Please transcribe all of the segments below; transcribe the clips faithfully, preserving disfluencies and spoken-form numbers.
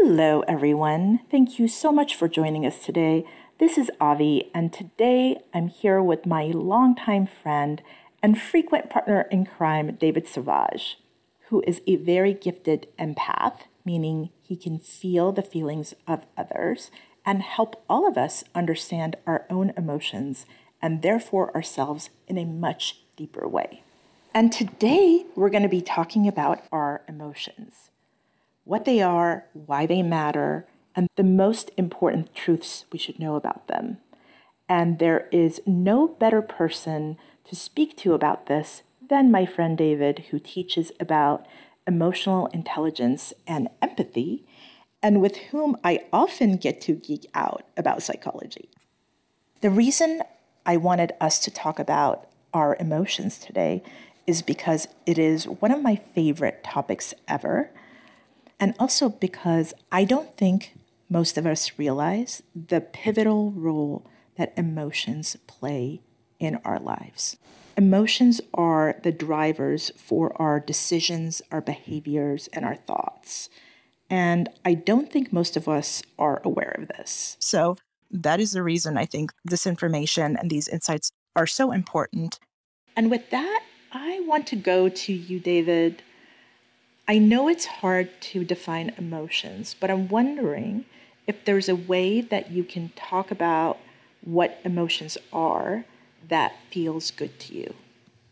Hello, everyone. Thank you so much for joining us today. This is Avi, and today I'm here with my longtime friend and frequent partner in crime, David Savage, who is a very gifted empath, meaning he can feel the feelings of others and help all of us understand our own emotions and therefore ourselves in a much deeper way. And today we're going to be talking about our emotions. What they are, why they matter, and the most important truths we should know about them. And there is no better person to speak to about this than my friend David, who teaches about emotional intelligence and empathy, and with whom I often get to geek out about psychology. The reason I wanted us to talk about our emotions today is because it is one of my favorite topics ever. And also because I don't think most of us realize the pivotal role that emotions play in our lives. Emotions are the drivers for our decisions, our behaviors, and our thoughts. And I don't think most of us are aware of this. So that is the reason I think this information and these insights are so important. And with that, I want to go to you, David. I know it's hard to define emotions, but I'm wondering if there's a way that you can talk about what emotions are that feels good to you.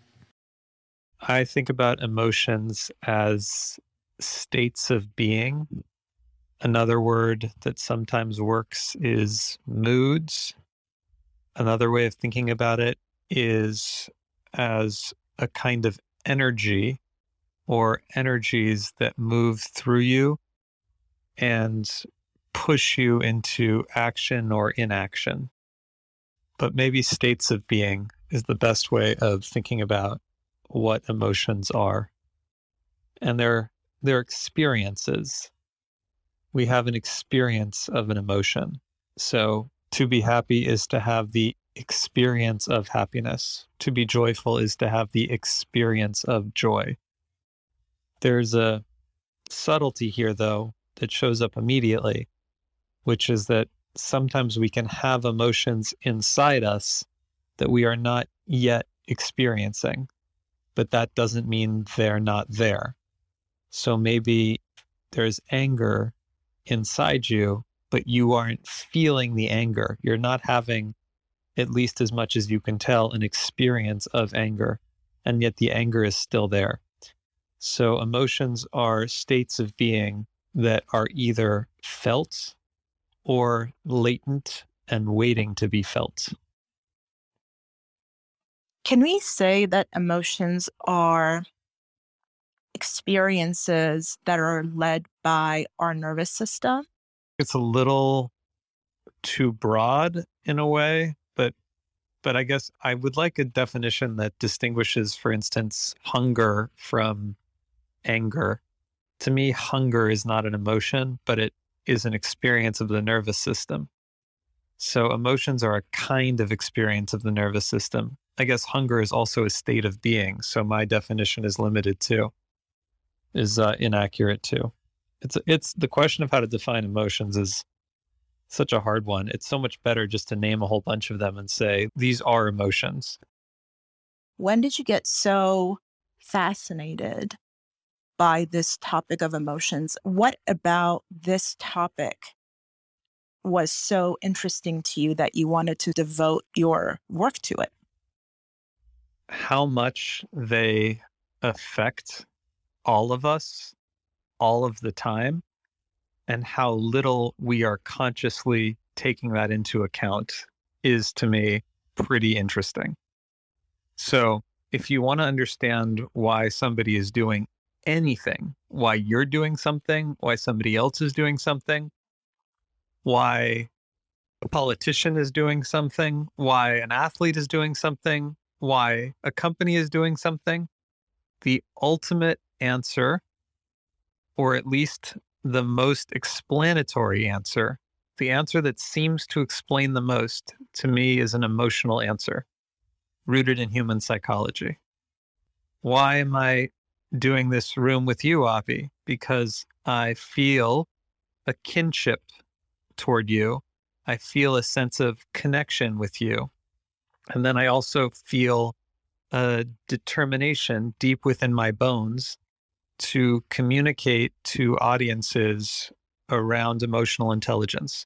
I think about emotions as states of being. Another word that sometimes works is moods. Another way of thinking about it is as a kind of energy or energies that move through you and push you into action or inaction. But maybe states of being is the best way of thinking about what emotions are. And they're, they're experiences. We have an experience of an emotion. So to be happy is to have the experience of happiness. To be joyful is to have the experience of joy. There's a subtlety here, though, that shows up immediately, which is that sometimes we can have emotions inside us that we are not yet experiencing, but that doesn't mean they're not there. So maybe there's anger inside you, but you aren't feeling the anger. You're not having, at least as much as you can tell, an experience of anger, and yet the anger is still there. So emotions are states of being that are either felt or latent and waiting to be felt. Can we say that emotions are experiences that are led by our nervous system? It's a little too broad in a way, but but I guess I would like a definition that distinguishes, for instance, hunger from anger. To me, hunger is not an emotion, but it is an experience of the nervous system. So emotions are a kind of experience of the nervous system. I guess hunger is also a state of being. So my definition is limited too, is uh, inaccurate too. It's it's the question of how to define emotions is such a hard one. It's so much better just to name a whole bunch of them and say, these are emotions. When did you get so fascinated by this topic of emotions? What about this topic was so interesting to you that you wanted to devote your work to it? How much they affect all of us all of the time, and how little we are consciously taking that into account is, to me, pretty interesting. So if you want to understand why somebody is doing anything, why you're doing something, why somebody else is doing something, why a politician is doing something, why an athlete is doing something, why a company is doing something, the ultimate answer, or at least the most explanatory answer, the answer that seems to explain the most, to me, is an emotional answer rooted in human psychology. Why am I doing this room with you, Avi? Because I feel a kinship toward you. I feel a sense of connection with you. And then I also feel a determination deep within my bones to communicate to audiences around emotional intelligence.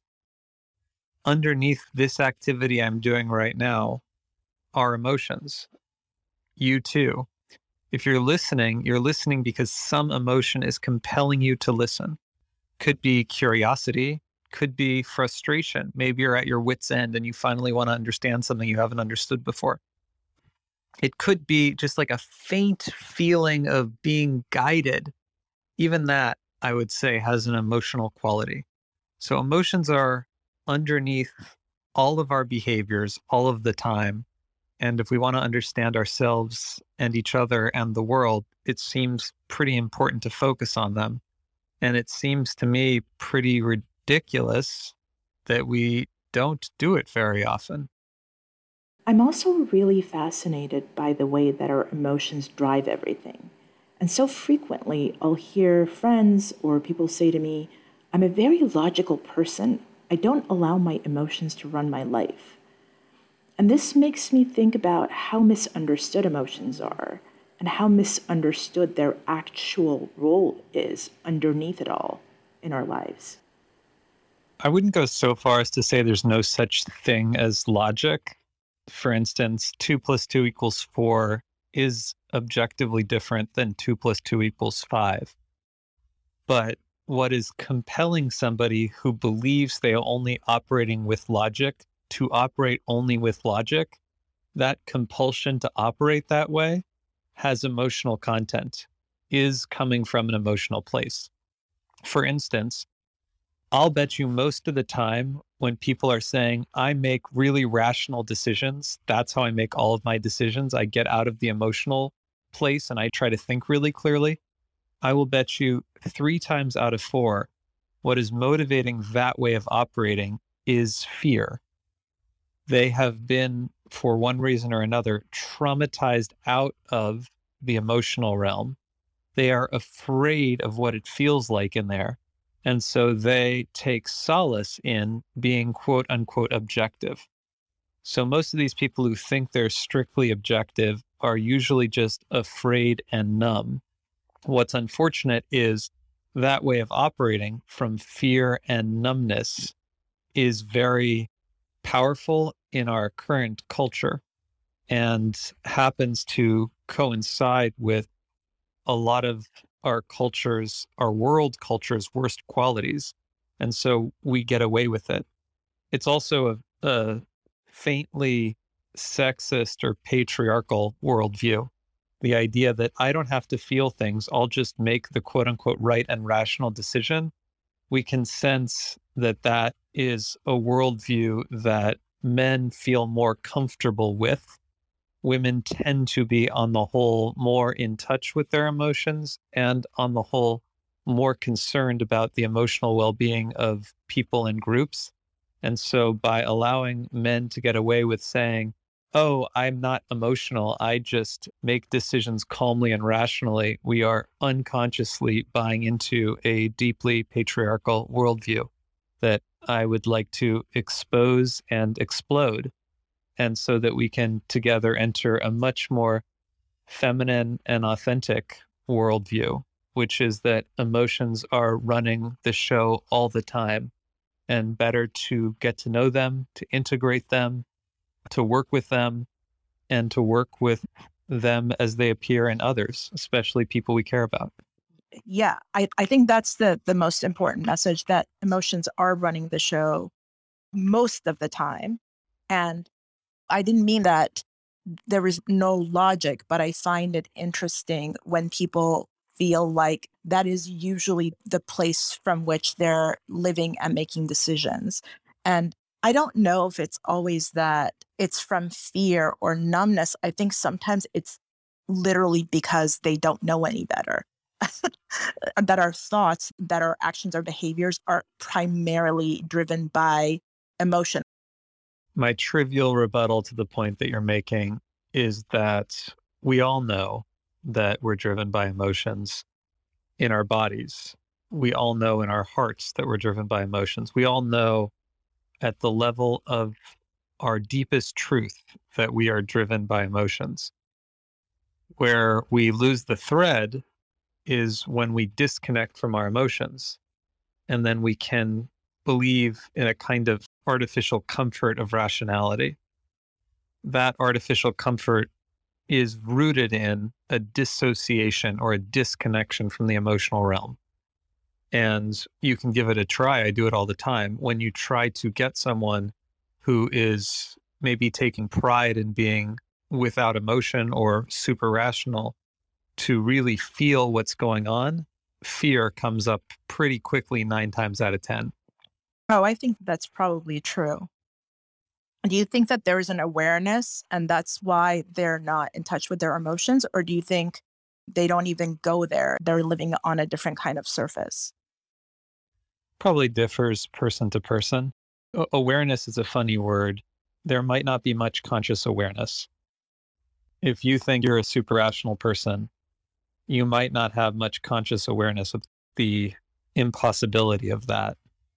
Underneath this activity I'm doing right now are emotions. You too. If you're listening, you're listening because some emotion is compelling you to listen. Could be curiosity, could be frustration. Maybe you're at your wit's end and you finally want to understand something you haven't understood before. It could be just like a faint feeling of being guided. Even that, I would say, has an emotional quality. So emotions are underneath all of our behaviors all of the time. And if we want to understand ourselves and each other and the world, it seems pretty important to focus on them. And it seems to me pretty ridiculous that we don't do it very often. I'm also really fascinated by the way that our emotions drive everything. And so frequently, I'll hear friends or people say to me, I'm a very logical person. I don't allow my emotions to run my life. And this makes me think about how misunderstood emotions are and how misunderstood their actual role is underneath it all in our lives. I wouldn't go so far as to say there's no such thing as logic. For instance, two plus two equals four is objectively different than two plus two equals five. But what is compelling somebody who believes they are only operating with logic to operate only with logic, that compulsion to operate that way has emotional content, is coming from an emotional place. For instance, I'll bet you most of the time when people are saying, I make really rational decisions, that's how I make all of my decisions, I get out of the emotional place and I try to think really clearly, I will bet you three times out of four, what is motivating that way of operating is fear. They have been, for one reason or another, traumatized out of the emotional realm. They are afraid of what it feels like in there. And so they take solace in being quote unquote objective. So most of these people who think they're strictly objective are usually just afraid and numb. What's unfortunate is that way of operating from fear and numbness is very powerful in our current culture and happens to coincide with a lot of our culture's, our world culture's worst qualities. And so we get away with it. It's also a, a faintly sexist or patriarchal worldview. The idea that I don't have to feel things, I'll just make the quote unquote right and rational decision. We can sense that that is a worldview that men feel more comfortable with. Women tend to be, on the whole, more in touch with their emotions and, on the whole, more concerned about the emotional well-being of people and groups. And so by allowing men to get away with saying, oh, I'm not emotional, I just make decisions calmly and rationally, we are unconsciously buying into a deeply patriarchal worldview that I would like to expose and explode. And so that we can together enter a much more feminine and authentic worldview, which is that emotions are running the show all the time, and better to get to know them, to integrate them, to work with them, and to work with them as they appear in others, especially people we care about. Yeah, I, I think that's the the most important message, that emotions are running the show most of the time. And I didn't mean that there is no logic, but I find it interesting when people feel like that is usually the place from which they're living and making decisions. And I don't know if it's always that it's from fear or numbness. I think sometimes it's literally because they don't know any better. That our thoughts, that our actions, our behaviors are primarily driven by emotion. My trivial rebuttal to the point that you're making is that we all know that we're driven by emotions in our bodies. we all know in our hearts that we're driven by emotions. We all know at the level of our deepest truth that we are driven by emotions. Where we lose the thread is when we disconnect from our emotions, and then we can believe in a kind of artificial comfort of rationality. That artificial comfort is rooted in a dissociation or a disconnection from the emotional realm. And you can give it a try. I do it all the time. When you try to get someone who is maybe taking pride in being without emotion or super rational to really feel what's going on, fear comes up pretty quickly nine times out of ten. Oh, I think that's probably true. Do you think that there is an awareness and that's why they're not in touch with their emotions? Or do you think they don't even go there? They're living on a different kind of surface? Probably differs person to person. A- awareness is a funny word. There might not be much conscious awareness. If you think you're a super rational person, you might not have much conscious awareness of the impossibility of that.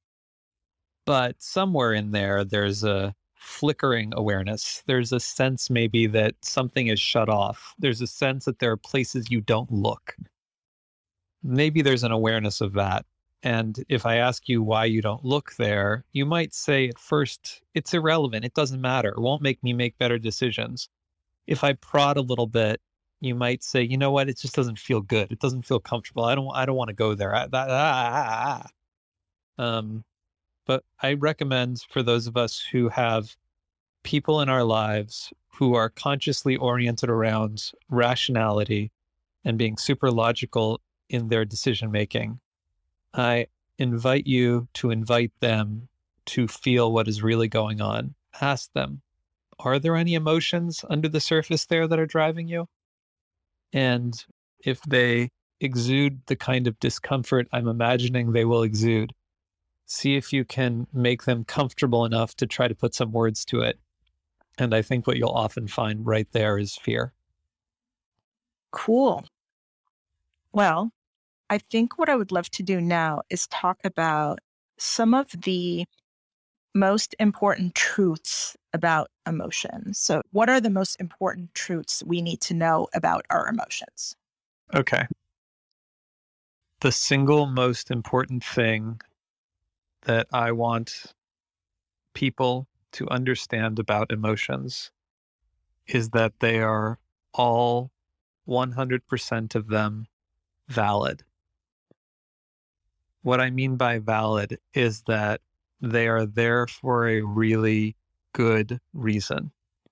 But somewhere in there, there's a flickering awareness. There's a sense maybe that something is shut off. There's a sense that there are places you don't look. Maybe there's an awareness of that. And if I ask you why you don't look there, you might say at first, it's irrelevant. It doesn't matter. It won't make me make better decisions. If I prod a little bit, you might say, you know what? It just doesn't feel good. It doesn't feel comfortable. I don't, I don't want to go there. I, that, ah, ah, ah. Um, but I recommend for those of us who have people in our lives who are consciously oriented around rationality and being super logical in their decision making, I invite you to invite them to feel what is really going on. Ask them, are there any emotions under the surface there that are driving you? And if they exude the kind of discomfort I'm imagining they will exude, see if you can make them comfortable enough to try to put some words to it. And I think what you'll often find right there is fear. Cool. Well, I think what I would love to do now is talk about some of the most important truths about emotions. So, what are the most important truths we need to know about our emotions? Okay. The single most important thing that I want people to understand about emotions is that they are all one hundred percent of them valid. What I mean by valid is that they are there for a really good reason.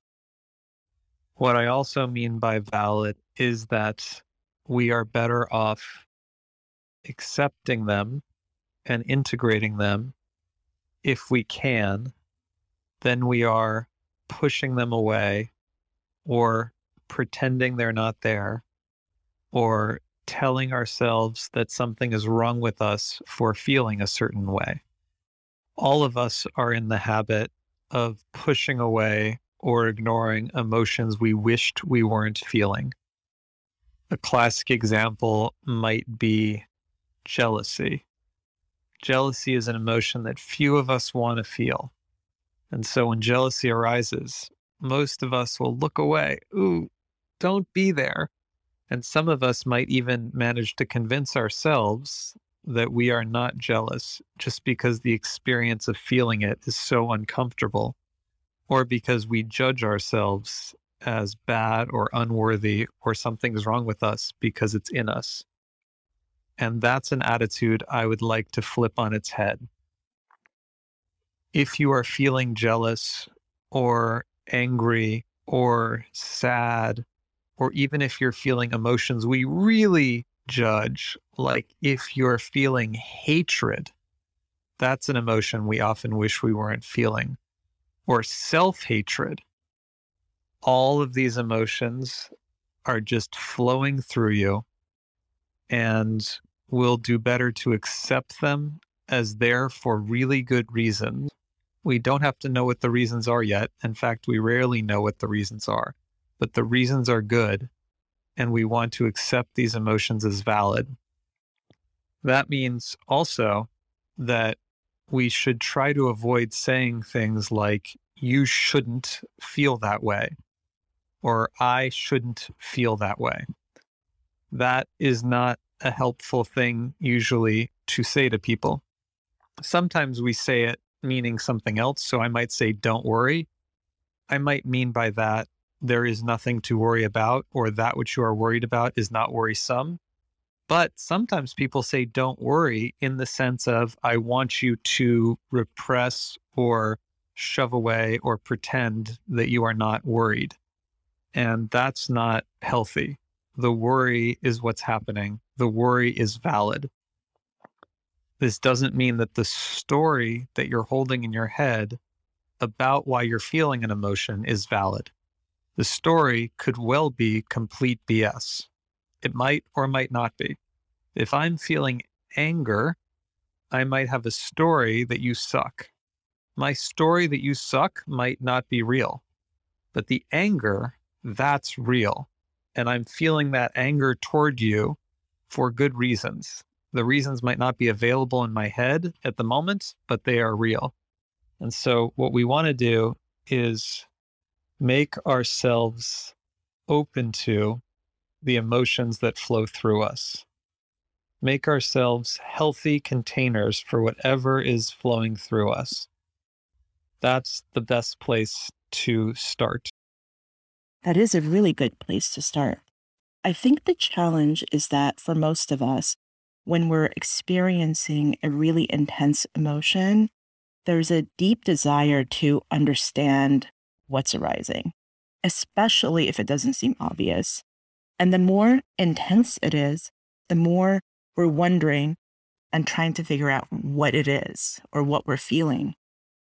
What I also mean by valid is that we are better off accepting them and integrating them if we can than we are pushing them away or pretending they're not there or telling ourselves that something is wrong with us for feeling a certain way. All of us are in the habit of pushing away or ignoring emotions we wished we weren't feeling. A classic example might be jealousy. Jealousy is an emotion that few of us want to feel. And so when jealousy arises, most of us will look away. Ooh, don't be there. And some of us might even manage to convince ourselves that we are not jealous just because the experience of feeling it is so uncomfortable, or because we judge ourselves as bad or unworthy or something's wrong with us because it's in us. And that's an attitude I would like to flip on its head. If you are feeling jealous or angry or sad, or even if you're feeling emotions we really judge, like if you're feeling hatred, that's an emotion we often wish we weren't feeling, or self-hatred. All of these emotions are just flowing through you, and we'll do better to accept them as there for really good reasons. We don't have to know what the reasons are yet. In fact, we rarely know what the reasons are, but the reasons are good, and we want to accept these emotions as valid. That means also that we should try to avoid saying things like, you shouldn't feel that way, or I shouldn't feel that way. That is not a helpful thing usually to say to people. Sometimes we say it meaning something else. So I might say, don't worry. I might mean by that, there is nothing to worry about, or that which you are worried about is not worrisome. But sometimes people say, don't worry, in the sense of, I want you to repress or shove away or pretend that you are not worried. And that's not healthy. The worry is what's happening. The worry is valid. This doesn't mean that the story that you're holding in your head about why you're feeling an emotion is valid. The story could well be complete B S. It might or might not be. If I'm feeling anger, I might have a story that you suck. My story that you suck might not be real, but the anger, that's real. And I'm feeling that anger toward you for good reasons. The reasons might not be available in my head at the moment, but they are real. And so what we want to do is make ourselves open to the emotions that flow through us. Make ourselves healthy containers for whatever is flowing through us. That's the best place to start. That is a really good place to start. I think the challenge is that for most of us, when we're experiencing a really intense emotion, there's a deep desire to understand what's arising, especially if it doesn't seem obvious. And the more intense it is, the more we're wondering and trying to figure out what it is or what we're feeling.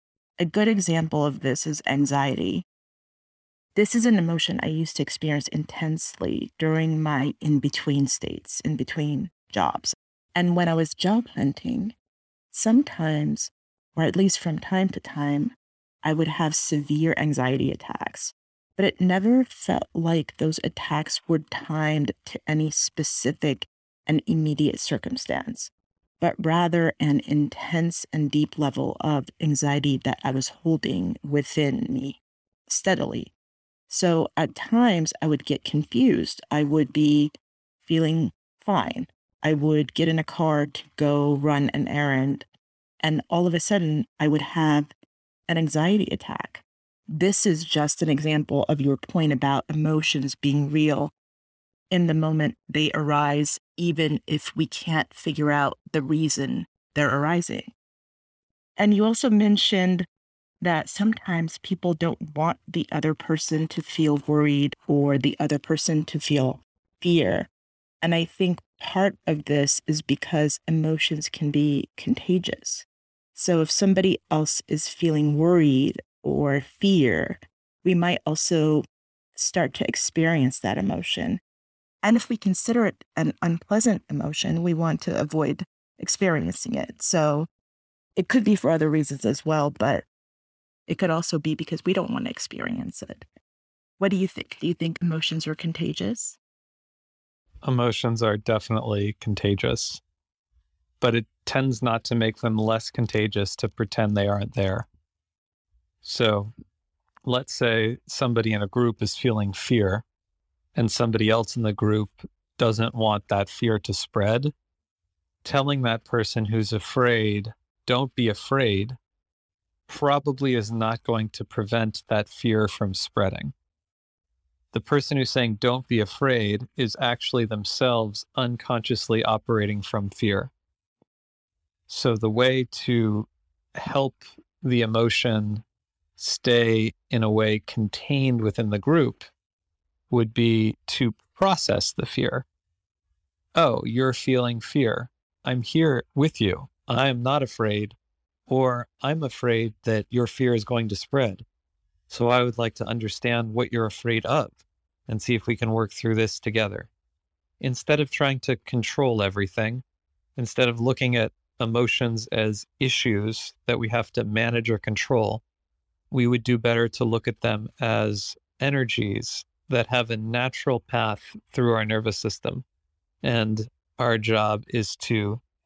A good example of this is anxiety. This is an emotion I used to experience intensely during my in-between states, in between jobs. And when I was job hunting, sometimes, or at least from time to time, I would have severe anxiety attacks. But it never felt like those attacks were timed to any specific and immediate circumstance, but rather an intense and deep level of anxiety that I was holding within me steadily. So at times I would get confused. I would be feeling fine. I would get in a car to go run an errand, and all of a sudden I would have an anxiety attack. This is just an example of your point about emotions being real in the moment they arise, even if we can't figure out the reason they're arising. And you also mentioned that sometimes people don't want the other person to feel worried or the other person to feel fear. And I think part of this is because emotions can be contagious. So if somebody else is feeling worried or fear, we might also start to experience that emotion. And if we consider it an unpleasant emotion, we want to avoid experiencing it. So it could be for other reasons as well, but it could also be because we don't want to experience it. What do you think? Do you think emotions are contagious? Emotions are definitely contagious, but it tends not to make them less contagious to pretend they aren't there. So let's say somebody in a group is feeling fear and somebody else in the group doesn't want that fear to spread. Telling that person who's afraid, don't be afraid, probably is not going to prevent that fear from spreading. The person who's saying, don't be afraid, is actually themselves unconsciously operating from fear. So the way to help the emotion stay in a way contained within the group would be to process the fear. Oh, you're feeling fear. I'm here with you. I am not afraid, or I'm afraid that your fear is going to spread. So I would like to understand what you're afraid of and see if we can work through this together. Instead of trying to control everything, instead of looking at emotions as issues that we have to manage or control, we would do better to look at them as energies that have a natural path through our nervous system. And our job is to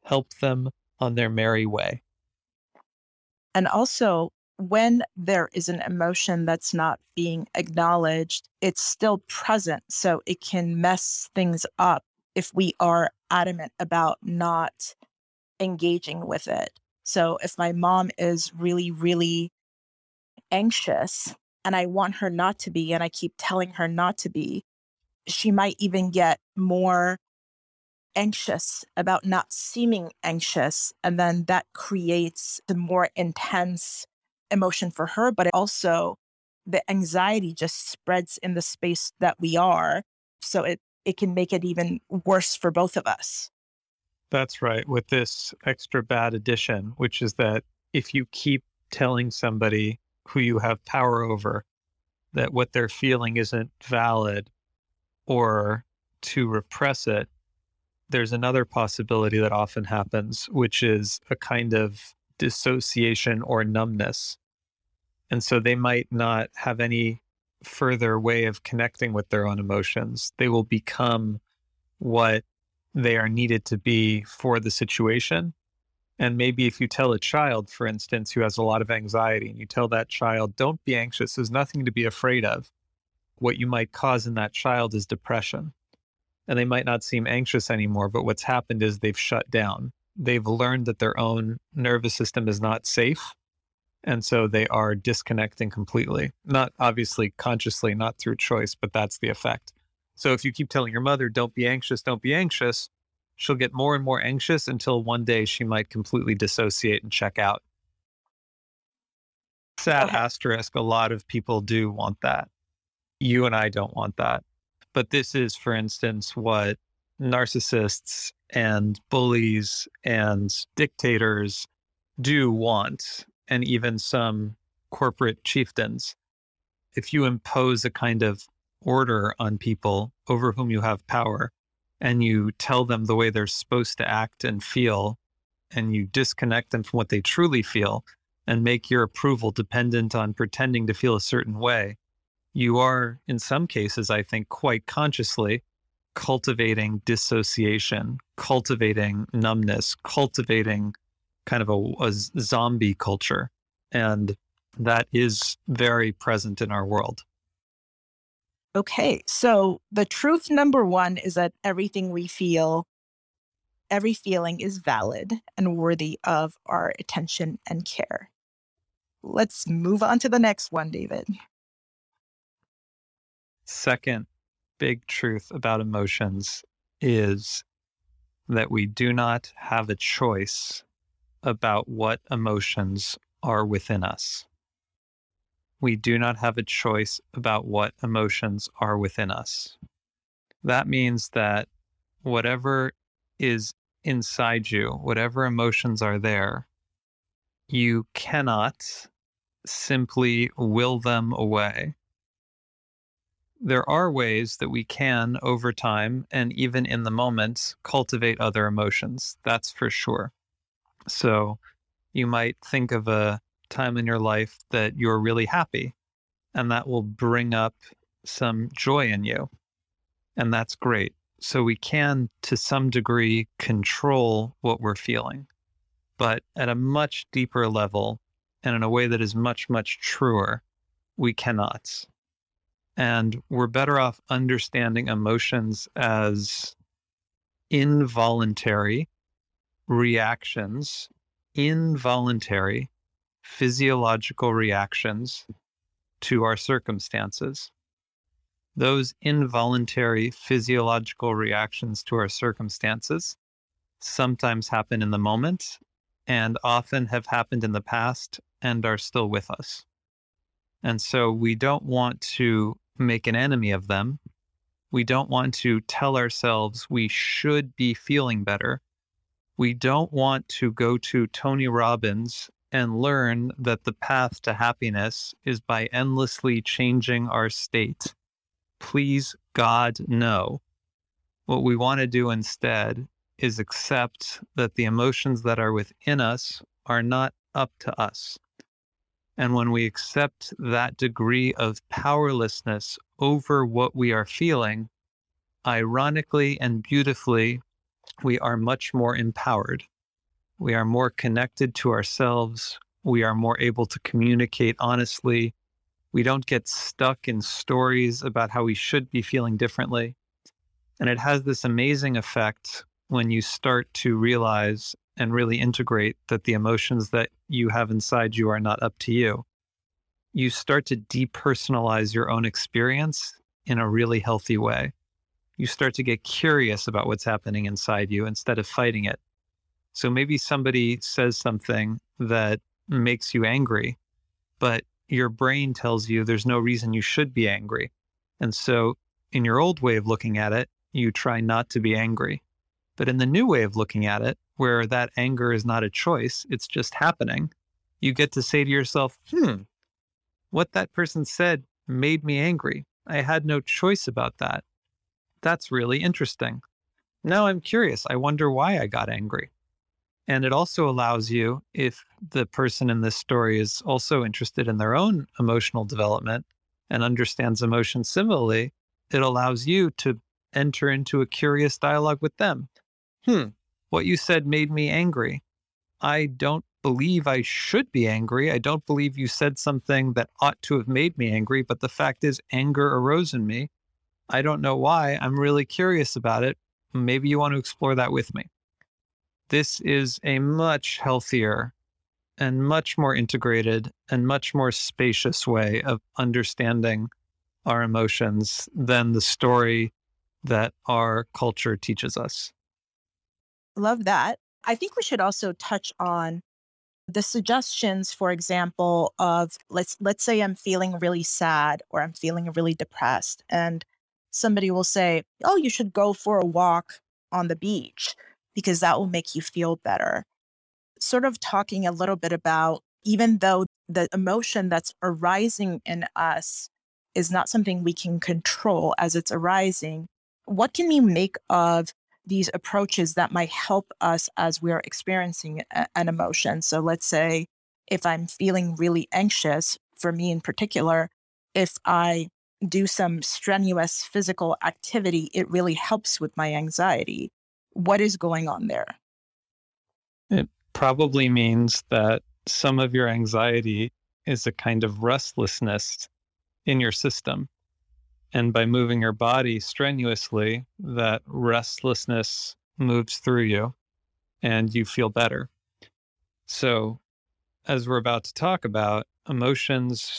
help them on their merry way. And also, when there is an emotion that's not being acknowledged, it's still present. So it can mess things up if we are adamant about not engaging with it. So if my mom is really, really anxious and I want her not to be, and I keep telling her not to be, she might even get more anxious about not seeming anxious. And then that creates the more intense emotion for her, but also the anxiety just spreads in the space that we are. So it, it can make it even worse for both of us. That's right. With this extra bad addition, which is that if you keep telling somebody who you have power over that what they're feeling isn't valid or to repress it, there's another possibility that often happens, which is a kind of dissociation or numbness. And so they might not have any further way of connecting with their own emotions. They will become what they are needed to be for the situation. And maybe if you tell a child, for instance, who has a lot of anxiety, and you tell that child, don't be anxious, there's nothing to be afraid of, what you might cause in that child is depression. And they might not seem anxious anymore, but what's happened is they've shut down. They've learned that their own nervous system is not safe. And so they are disconnecting completely. Not obviously consciously, not through choice, but that's the effect. So if you keep telling your mother, don't be anxious, don't be anxious, she'll get more and more anxious until one day she might completely dissociate and check out. Sad Okay. asterisk, a lot of people do want that. You and I don't want that. But this is, for instance, what narcissists and bullies and dictators do want, and even some corporate chieftains. If you impose a kind of order on people over whom you have power, and you tell them the way they're supposed to act and feel, and you disconnect them from what they truly feel, and make your approval dependent on pretending to feel a certain way, you are, in some cases, I think, quite consciously cultivating dissociation, cultivating numbness, cultivating kind of a, a zombie culture. And that is very present in our world. Okay. So the truth number one is that everything we feel, every feeling is valid and worthy of our attention and care. Let's move on to the next one, David. Second big truth about emotions is that we do not have a choice about what emotions are within us. We do not have a choice about what emotions are within us. That means that whatever is inside you, whatever emotions are there, you cannot simply will them away. There are ways that we can, over time, and even in the moment, cultivate other emotions. That's for sure. So you might think of a time in your life that you're really happy, and that will bring up some joy in you. And that's great. So we can, to some degree, control what we're feeling, but at a much deeper level and in a way that is much, much truer, we cannot. And we're better off understanding emotions as involuntary reactions, involuntary physiological reactions to our circumstances. Those involuntary physiological reactions to our circumstances sometimes happen in the moment and often have happened in the past and are still with us. And so we don't want to make an enemy of them. We don't want to tell ourselves we should be feeling better. We don't want to go to Tony Robbins and learn that the path to happiness is by endlessly changing our state. Please, God, no. What we want to do instead is accept that the emotions that are within us are not up to us. And when we accept that degree of powerlessness over what we are feeling, ironically and beautifully, we are much more empowered. We are more connected to ourselves. We are more able to communicate honestly. We don't get stuck in stories about how we should be feeling differently. And it has this amazing effect when you start to realize and really integrate that the emotions that you have inside you are not up to you. You start to depersonalize your own experience in a really healthy way. You start to get curious about what's happening inside you instead of fighting it. So maybe somebody says something that makes you angry, but your brain tells you there's no reason you should be angry. And so in your old way of looking at it, you try not to be angry. But in the new way of looking at it, where that anger is not a choice, it's just happening, you get to say to yourself, hmm, what that person said made me angry. I had no choice about that. That's really interesting. Now I'm curious. I wonder why I got angry. And it also allows you, if the person in this story is also interested in their own emotional development and understands emotion similarly, it allows you to enter into a curious dialogue with them. Hmm, what you said made me angry. I don't believe I should be angry. I don't believe you said something that ought to have made me angry, but the fact is anger arose in me. I don't know why. I'm really curious about it. Maybe you want to explore that with me. This is a much healthier and much more integrated and much more spacious way of understanding our emotions than the story that our culture teaches us. Love that. I think we should also touch on the suggestions, for example, of let's let's say I'm feeling really sad or I'm feeling really depressed, and somebody will say, "Oh, you should go for a walk on the beach because that will make you feel better." Sort of talking a little bit about, even though the emotion that's arising in us is not something we can control as it's arising, what can we make of these approaches that might help us as we're experiencing a- an emotion? So let's say if I'm feeling really anxious, for me in particular, if I do some strenuous physical activity, it really helps with my anxiety. What is going on there? It probably means that some of your anxiety is a kind of restlessness in your system. And by moving your body strenuously, that restlessness moves through you and you feel better. So, as we're about to talk about, emotions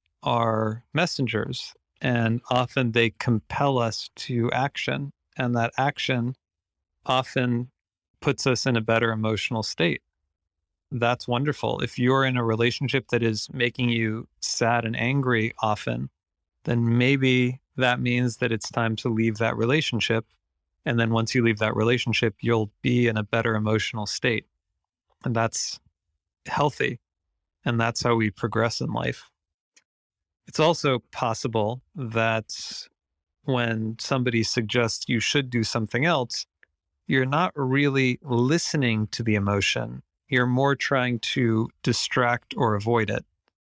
are messengers, and often they compel us to action. And that action often puts us in a better emotional state. That's wonderful. If you're in a relationship that is making you sad and angry often, then maybe that means that it's time to leave that relationship. And then once you leave that relationship, you'll be in a better emotional state. And that's healthy. And that's how we progress in life. It's also possible that when somebody suggests you should do something else, you're not really listening to the emotion. You're more trying to distract or avoid it.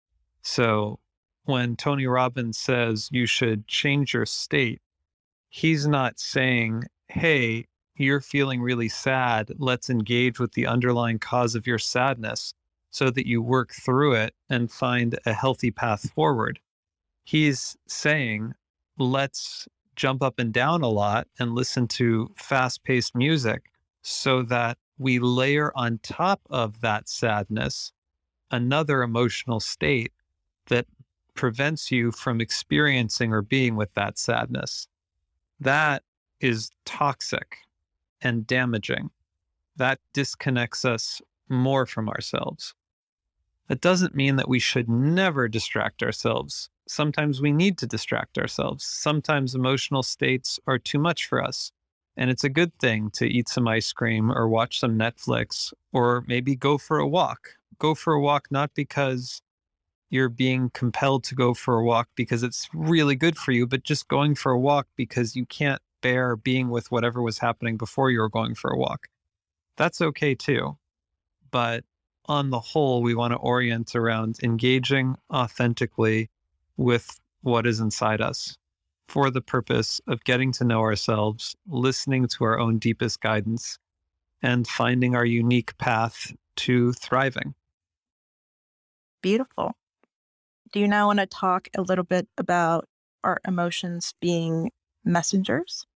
So when Tony Robbins says you should change your state, he's not saying, hey, you're feeling really sad. Let's engage with the underlying cause of your sadness so that you work through it and find a healthy path forward. He's saying, let's jump up and down a lot and listen to fast-paced music so that we layer on top of that sadness another emotional state that prevents you from experiencing or being with that sadness. That is toxic and damaging. That disconnects us more from ourselves. That doesn't mean that we should never distract ourselves. Sometimes we need to distract ourselves. Sometimes emotional states are too much for us. And it's a good thing to eat some ice cream or watch some Netflix or maybe go for a walk. Go for a walk not because you're being compelled to go for a walk because it's really good for you, but just going for a walk because you can't bear being with whatever was happening before you were going for a walk. That's okay too. But on the whole, we want to orient around engaging authentically with what is inside us for the purpose of getting to know ourselves, listening to our own deepest guidance, and finding our unique path to thriving. Beautiful. Do you now want to talk a little bit about our emotions being messengers?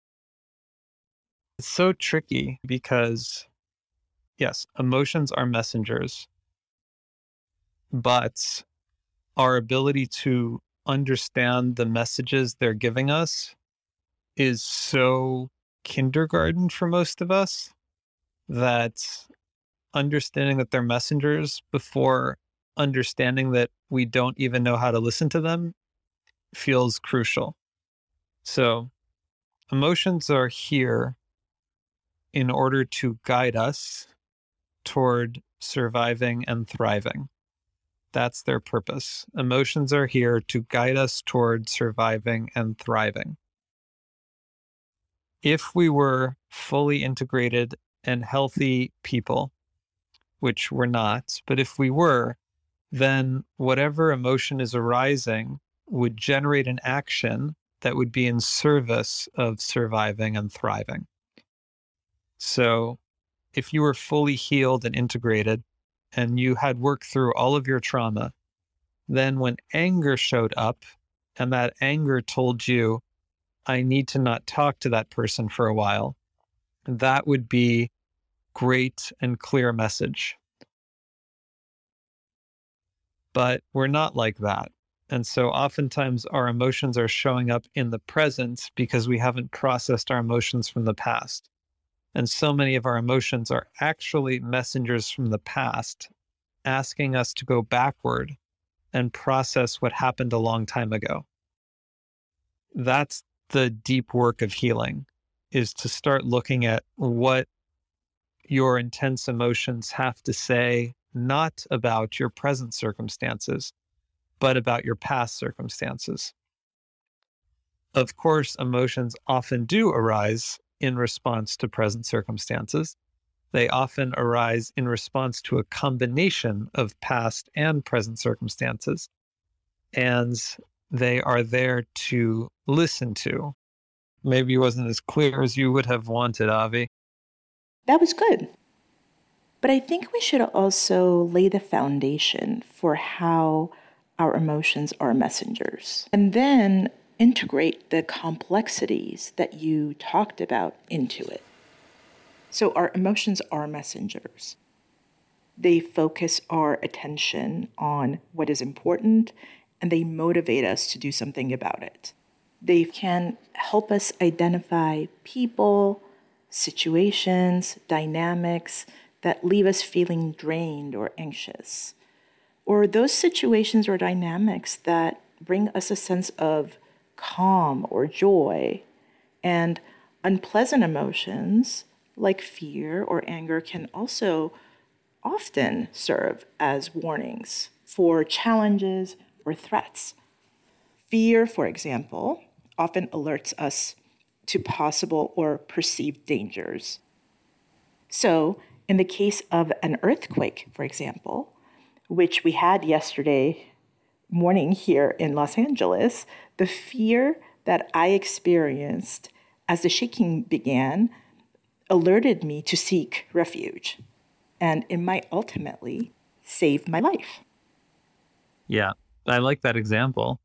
It's so tricky because, yes, emotions are messengers, but our ability to understand the messages they're giving us is so kindergarten for most of us that understanding that they're messengers before understanding that we don't even know how to listen to them feels crucial. So emotions are here in order to guide us toward surviving and thriving. That's their purpose. Emotions are here to guide us toward surviving and thriving. If we were fully integrated and healthy people, which we're not, but if we were, then whatever emotion is arising would generate an action that would be in service of surviving and thriving. So if you were fully healed and integrated and you had worked through all of your trauma, then when anger showed up and that anger told you, I need to not talk to that person for a while, that would be great and clear message. But we're not like that. And so oftentimes our emotions are showing up in the present because we haven't processed our emotions from the past. And so many of our emotions are actually messengers from the past, asking us to go backward and process what happened a long time ago. That's the deep work of healing, is to start looking at what your intense emotions have to say, not about your present circumstances, but about your past circumstances. Of course, emotions often do arise in response to present circumstances. They often arise in response to a combination of past and present circumstances. And they are there to listen to. Maybe it wasn't as clear as you would have wanted, Avi. That was good. But I think we should also lay the foundation for how our emotions are messengers, and then integrate the complexities that you talked about into it. So our emotions are messengers. They focus our attention on what is important, and they motivate us to do something about it. They can help us identify people, situations, dynamics that leave us feeling drained or anxious, or those situations or dynamics that bring us a sense of calm or joy. And unpleasant emotions like fear or anger can also often serve as warnings for challenges or threats. Fear, for example, often alerts us to possible or perceived dangers. So, in the case of an earthquake, for example, which we had yesterday morning here in Los Angeles, the fear that I experienced as the shaking began alerted me to seek refuge, and it might ultimately save my life. Yeah, I like that example.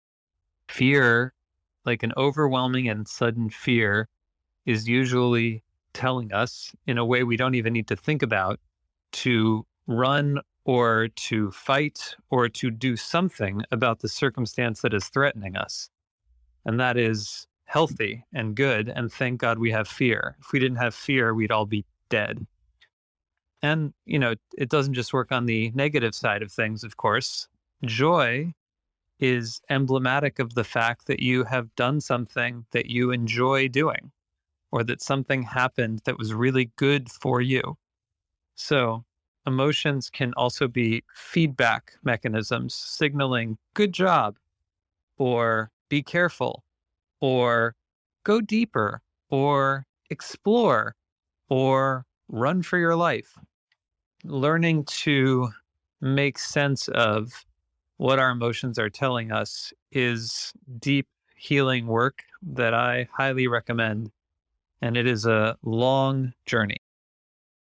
Fear, like an overwhelming and sudden fear, is usually telling us in a way we don't even need to think about to run or to fight or to do something about the circumstance that is threatening us. And that is healthy and good. And thank God we have fear. If we didn't have fear, we'd all be dead. And, you know, it doesn't just work on the negative side of things, of course. Joy is emblematic of the fact that you have done something that you enjoy doing, or that something happened that was really good for you. So emotions can also be feedback mechanisms signaling good job, or be careful, or go deeper, or explore, or run for your life. Learning to make sense of what our emotions are telling us is deep healing work that I highly recommend. And it is a long journey.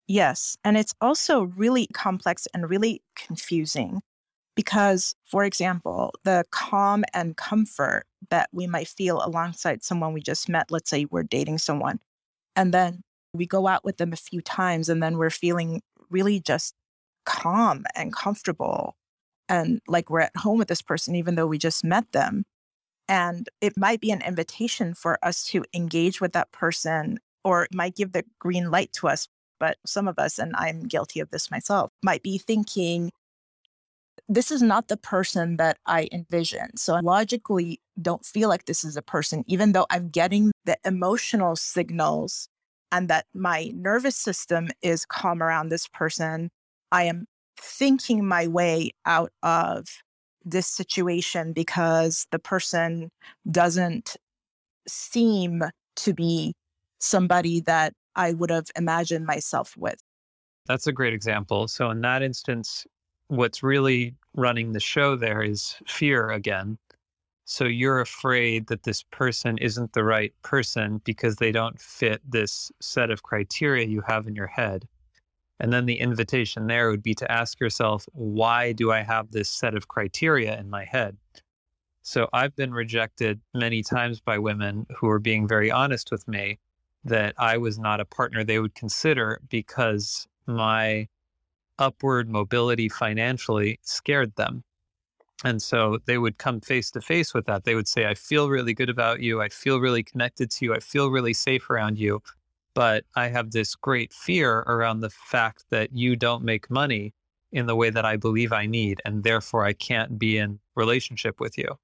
Yes. And it's also really complex and really confusing because, for example, the calm and comfort that we might feel alongside someone we just met, let's say we're dating someone, and then we go out with them a few times and then we're feeling really just calm and comfortable and like we're at home with this person, even though we just met them. And it might be an invitation for us to engage with that person, or it might give the green light to us. But some of us, and I'm guilty of this myself, might be thinking, this is not the person that I envision. So I logically don't feel like this is a person, even though I'm getting the emotional signals and that my nervous system is calm around this person. I am thinking my way out of this situation because the person doesn't seem to be somebody that I would have imagined myself with. That's a great example. So in that instance, what's really running the show there is fear again. So you're afraid that this person isn't the right person because they don't fit this set of criteria you have in your head. And then the invitation there would be to ask yourself, why do I have this set of criteria in my head? So I've been rejected many times by women who are being very honest with me that I was not a partner they would consider because my upward mobility financially scared them. And so they would come face to face with that. They would say, I feel really good about you. I feel really connected to you. I feel really safe around you. But I have this great fear around the fact that you don't make money in the way that I believe I need, and therefore I can't be in relationship with you.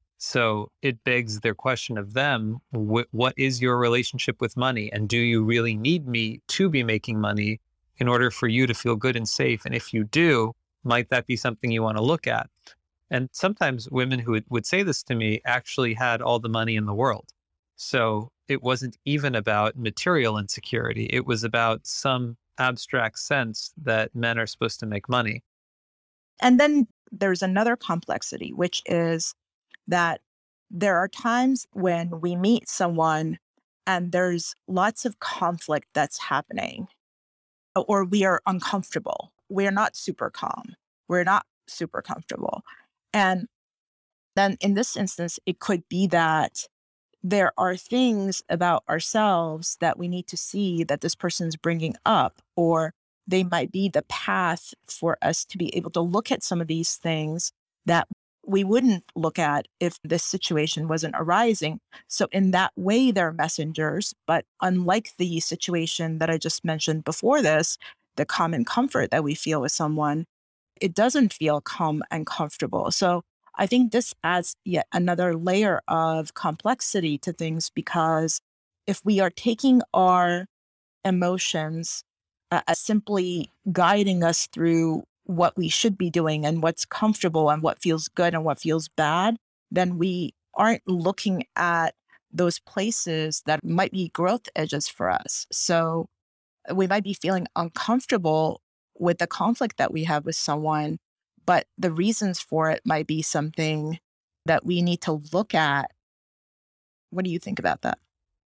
So it begs their question of them, wh- what is your relationship with money? And do you really need me to be making money in order for you to feel good and safe? And if you do, might that be something you want to look at? And sometimes women who would, would say this to me actually had all the money in the world. So it wasn't even about material insecurity. It was about some abstract sense that men are supposed to make money. And then there's another complexity, which is that there are times when we meet someone and there's lots of conflict that's happening, or we are uncomfortable. We're not super calm. We're not super comfortable. And then in this instance, it could be that there are things about ourselves that we need to see that this person's bringing up, or they might be the path for us to be able to look at some of these things that we wouldn't look at if this situation wasn't arising. So in that way, they're messengers. But unlike the situation that I just mentioned before this, the common comfort that we feel with someone, it doesn't feel calm and comfortable. So I think this adds yet another layer of complexity to things, because if we are taking our emotions uh, as simply guiding us through what we should be doing and what's comfortable and what feels good and what feels bad, then we aren't looking at those places that might be growth edges for us. So we might be feeling uncomfortable with the conflict that we have with someone, but the reasons for it might be something that we need to look at. What do you think about that?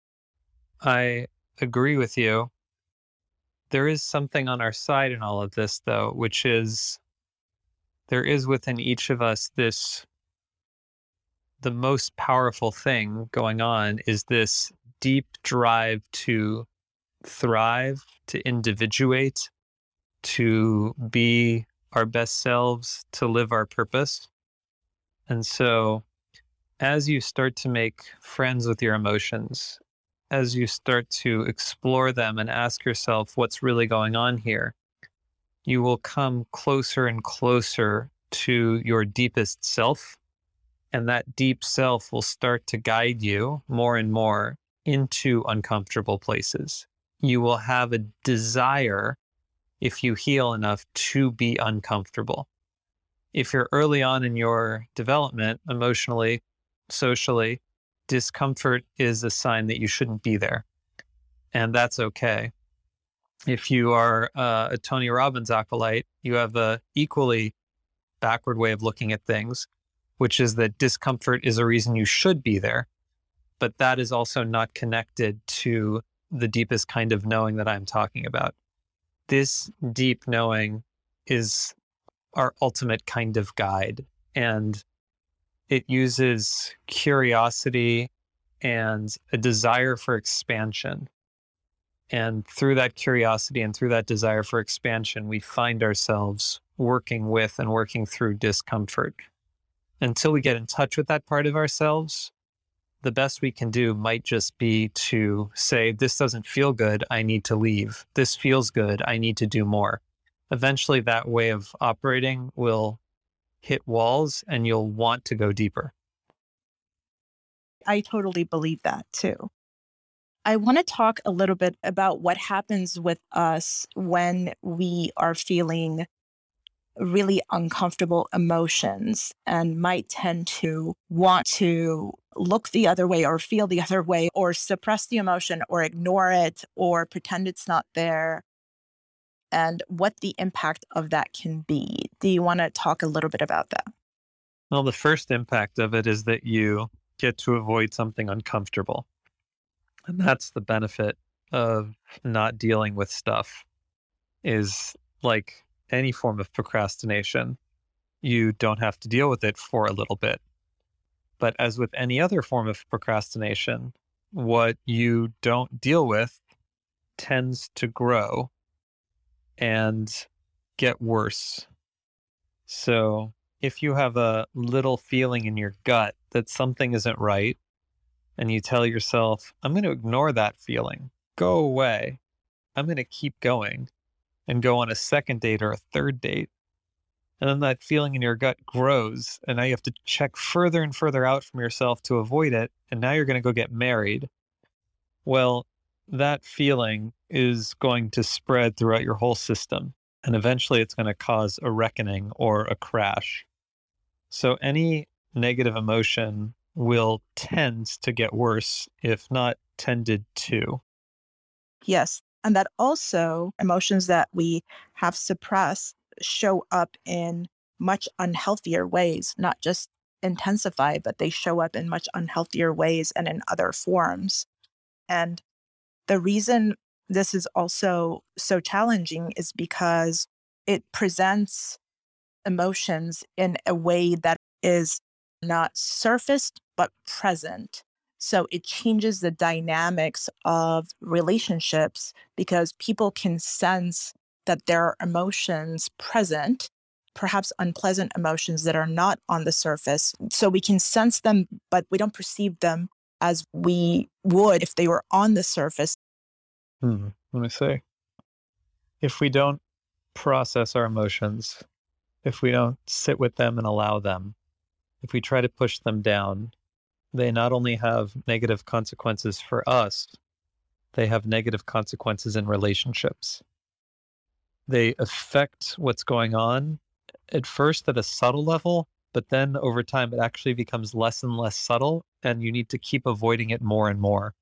I agree with you. There is something on our side in all of this, though, which is there is within each of us this, the most powerful thing going on is this deep drive to thrive, to individuate, to be our best selves, to live our purpose. And so as you start to make friends with your emotions, as you start to explore them and ask yourself what's really going on here, you will come closer and closer to your deepest self. And that deep self will start to guide you more and more into uncomfortable places. You will have a desire, if you heal enough, to be uncomfortable. If you're early on in your development, emotionally, socially, discomfort is a sign that you shouldn't be there. And that's okay. If you are uh, a Tony Robbins acolyte, you have a equally backward way of looking at things, which is that discomfort is a reason you should be there. But that is also not connected to the deepest kind of knowing that I'm talking about. this deep knowing is our ultimate kind of guide. And it uses curiosity and a desire for expansion. And through that curiosity and through that desire for expansion, we find ourselves working with and working through discomfort. Until we get in touch with that part of ourselves, the best we can do might just be to say, this doesn't feel good, I need to leave. This feels good, I need to do more. Eventually, that way of operating will hit walls and you'll want to go deeper. I totally believe that too. I want to talk a little bit about what happens with us when we are feeling really uncomfortable emotions and might tend to want to look the other way or feel the other way or suppress the emotion or ignore it or pretend it's not there, and what the impact of that can be. Do you want to talk a little bit about that? Well, the first impact of it is that you get to avoid something uncomfortable. And that's the benefit of not dealing with stuff, is like any form of procrastination, you don't have to deal with it for a little bit. But as with any other form of procrastination, what you don't deal with tends to grow and get worse. So if you have a little feeling in your gut that something isn't right, and you tell yourself, I'm going to ignore that feeling, go away, I'm going to keep going, and go on a second date or a third date, and then that feeling in your gut grows, and now you have to check further and further out from yourself to avoid it, and now you're going to go get married. Well, that feeling is going to spread throughout your whole system, and eventually it's going to cause a reckoning or a crash. So any negative emotion will tend to get worse, if not tended to. Yes. And that also emotions that we have suppressed show up in much unhealthier ways, not just intensify, but they show up in much unhealthier ways and in other forms. And the reason this is also so challenging is because it presents emotions in a way that is not surfaced, but present. So it changes the dynamics of relationships because people can sense that there are emotions present, perhaps unpleasant emotions that are not on the surface. So we can sense them, but we don't perceive them as we would if they were on the surface. Hmm. Let me say, if we don't process our emotions, if we don't sit with them and allow them, if we try to push them down, they not only have negative consequences for us, they have negative consequences in relationships. They affect what's going on at first at a subtle level, but then over time it actually becomes less and less subtle, and you need to keep avoiding it more and more.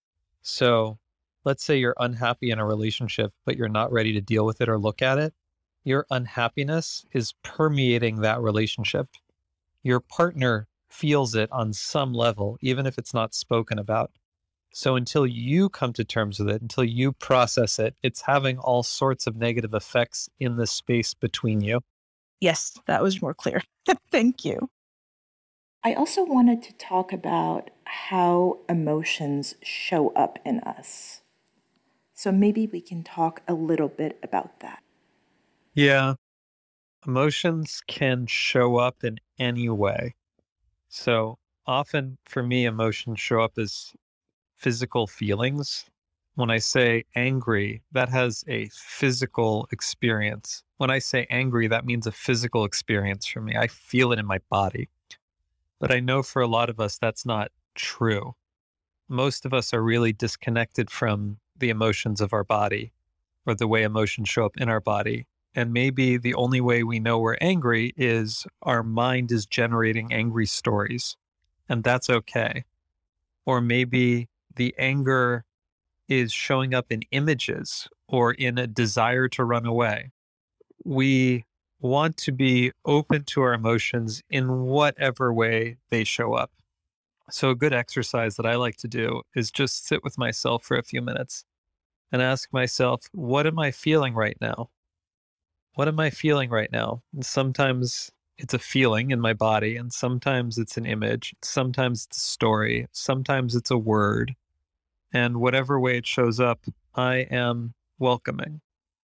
So let's say you're unhappy in a relationship, but you're not ready to deal with it or look at it. Your unhappiness is permeating that relationship. Your partner feels it on some level, even if it's not spoken about. So until you come to terms with it, until you process it, it's having all sorts of negative effects in the space between you. Yes, that was more clear. Thank you. I also wanted to talk about how emotions show up in us. So maybe we can talk a little bit about that. Yeah. Emotions can show up in any way. So often for me, emotions show up as physical feelings. When I say angry, that has a physical experience. When I say angry, that means a physical experience for me. I feel it in my body. But I know for a lot of us, that's not true. Most of us are really disconnected from the emotions of our body or the way emotions show up in our body. And maybe the only way we know we're angry is our mind is generating angry stories, and that's okay. Or maybe the anger is showing up in images or in a desire to run away. We want to be open to our emotions in whatever way they show up. So a good exercise that I like to do is just sit with myself for a few minutes and ask myself, what am I feeling right now? What am I feeling right now? And sometimes it's a feeling in my body, and sometimes it's an image, sometimes it's a story, sometimes it's a word. And whatever way it shows up, I am welcoming.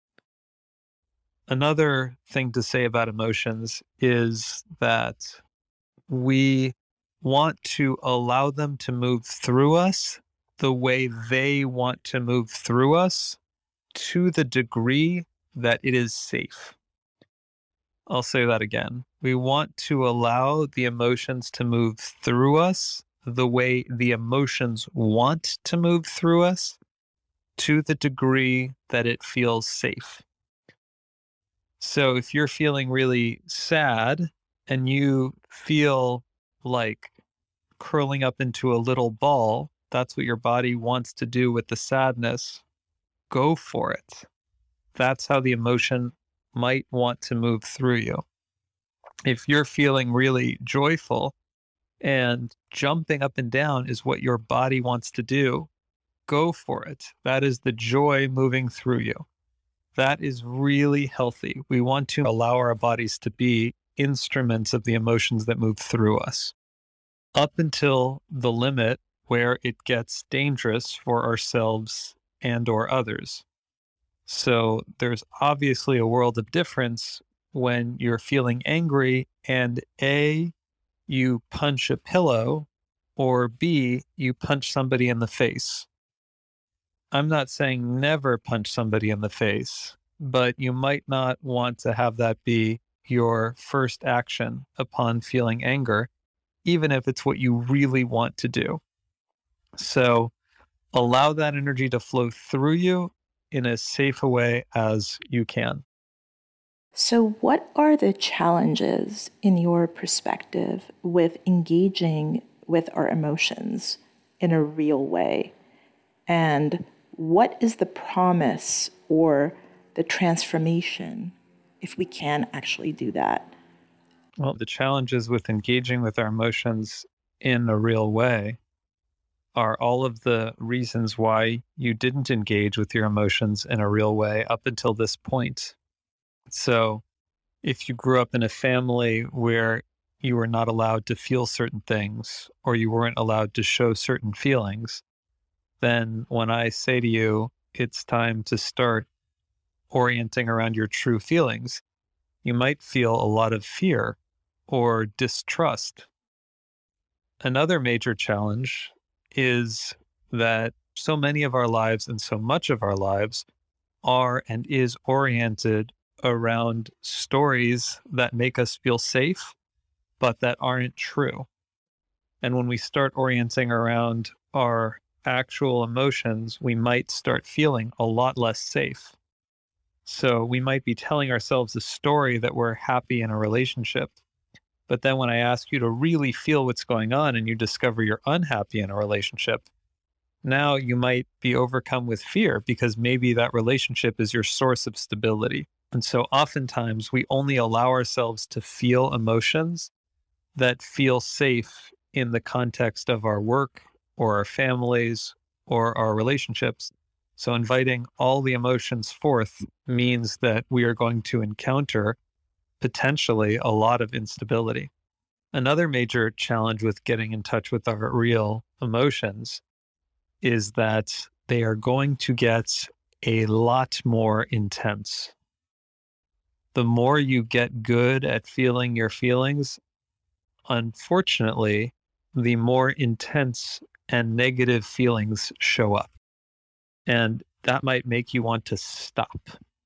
Another thing to say about emotions is that we want to allow them to move through us the way they want to move through us, to the degree that it is safe. I'll say that again. We want to allow the emotions to move through us the way the emotions want to move through us, to the degree that it feels safe. So if you're feeling really sad and you feel like curling up into a little ball, that's what your body wants to do with the sadness, go for it. That's how the emotion might want to move through you. If you're feeling really joyful and jumping up and down is what your body wants to do, go for it. That is the joy moving through you. That is really healthy. We want to allow our bodies to be instruments of the emotions that move through us, up until the limit where it gets dangerous for ourselves and or others. So there's obviously a world of difference when you're feeling angry and A, you punch a pillow, or B, you punch somebody in the face. I'm not saying never punch somebody in the face, but you might not want to have that be your first action upon feeling anger, even if it's what you really want to do. So allow that energy to flow through you in as safe a way as you can. So, what are the challenges in your perspective with engaging with our emotions in a real way? And what is the promise or the transformation if we can actually do that? Well, the challenges with engaging with our emotions in a real way are all of the reasons why you didn't engage with your emotions in a real way up until this point. So if you grew up in a family where you were not allowed to feel certain things, or you weren't allowed to show certain feelings, then when I say to you, it's time to start orienting around your true feelings, you might feel a lot of fear or distrust. Another major challenge is that so many of our lives and so much of our lives are and is oriented around stories that make us feel safe, but that aren't true. And when we start orienting around our actual emotions, we might start feeling a lot less safe. So we might be telling ourselves a story that we're happy in a relationship. But then when I ask you to really feel what's going on and you discover you're unhappy in a relationship, now you might be overcome with fear because maybe that relationship is your source of stability. And so oftentimes we only allow ourselves to feel emotions that feel safe in the context of our work or our families or our relationships. So inviting all the emotions forth means that we are going to encounter potentially a lot of instability. Another major challenge with getting in touch with our real emotions is that they are going to get a lot more intense. The more you get good at feeling your feelings, unfortunately, the more intense and negative feelings show up. And that might make you want to stop.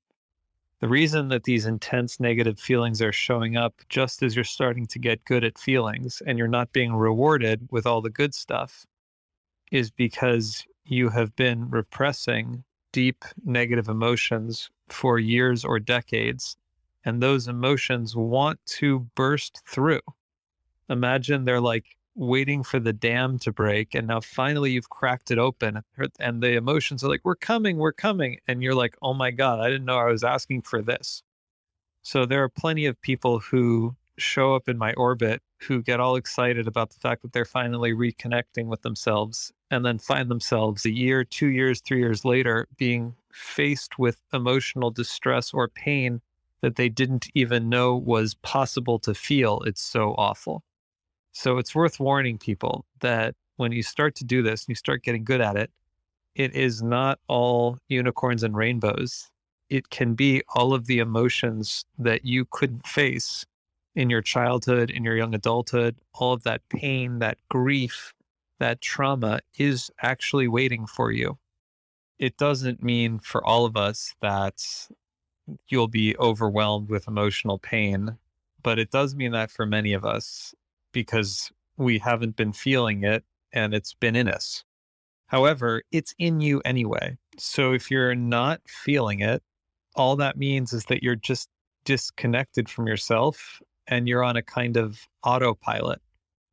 The reason that these intense negative feelings are showing up just as you're starting to get good at feelings and you're not being rewarded with all the good stuff is because you have been repressing deep negative emotions for years or decades, and those emotions want to burst through. Imagine they're like waiting for the dam to break, and now finally you've cracked it open, and the emotions are like, we're coming, we're coming. And you're like, oh my God, I didn't know I was asking for this. So there are plenty of people who show up in my orbit who get all excited about the fact that they're finally reconnecting with themselves. and then find themselves a year, two years, three years later being faced with emotional distress or pain that they didn't even know was possible to feel. It's so awful. So it's worth warning people that when you start to do this and you start getting good at it, it is not all unicorns and rainbows. It can be all of the emotions that you couldn't face in your childhood, in your young adulthood. All of that pain, that grief, that trauma is actually waiting for you. It doesn't mean for all of us that you'll be overwhelmed with emotional pain, but it does mean that for many of us, because we haven't been feeling it and it's been in us. However, it's in you anyway. So if you're not feeling it, all that means is that you're just disconnected from yourself and you're on a kind of autopilot.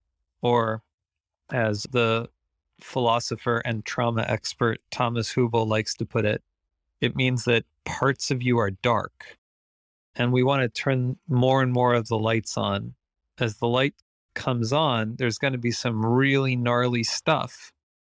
Or as the philosopher and trauma expert Thomas Hübl likes to put it, it means that parts of you are dark. And we want to turn more and more of the lights on. As the light comes on, there's going to be some really gnarly stuff.